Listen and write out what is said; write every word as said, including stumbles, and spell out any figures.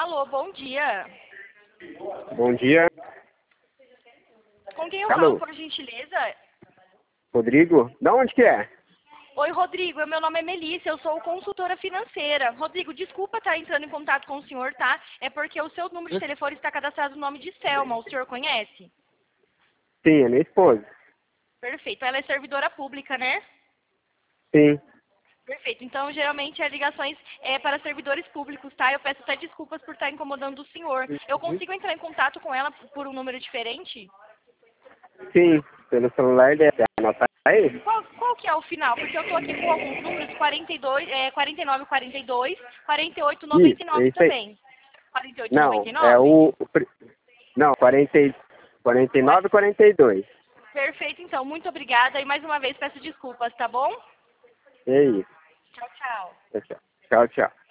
Alô, bom dia. Bom dia. Com quem eu Alô. falo, por gentileza? Rodrigo? Da onde que é? Oi, Rodrigo, meu nome é Melissa, eu sou consultora financeira. Rodrigo, desculpa estar entrando em contato com o senhor, tá? É porque o seu número de telefone está cadastrado no nome de Selma, o senhor conhece? Sim, é minha esposa. Perfeito, ela é servidora pública, né? Sim. Perfeito, então geralmente as ligações é para servidores públicos, tá? Eu peço até desculpas por estar incomodando o senhor. Eu consigo entrar em contato com ela por um número diferente? Sim, pelo celular dela. Anota aí? Qual, qual que é o final? Porque eu tô aqui com alguns números, quarenta e dois, é, quarenta e nove, quarenta e dois, quarenta e oito, noventa Isso, e é nove isso aí. também. quarenta e oito, noventa Não, e é nove? o... o pri- Não, quarenta, e- quarenta e nove e quarenta e dois. Perfeito, então. Muito obrigada e mais uma vez peço desculpas, tá bom? É isso. Tchau, tchau. Tchau, tchau.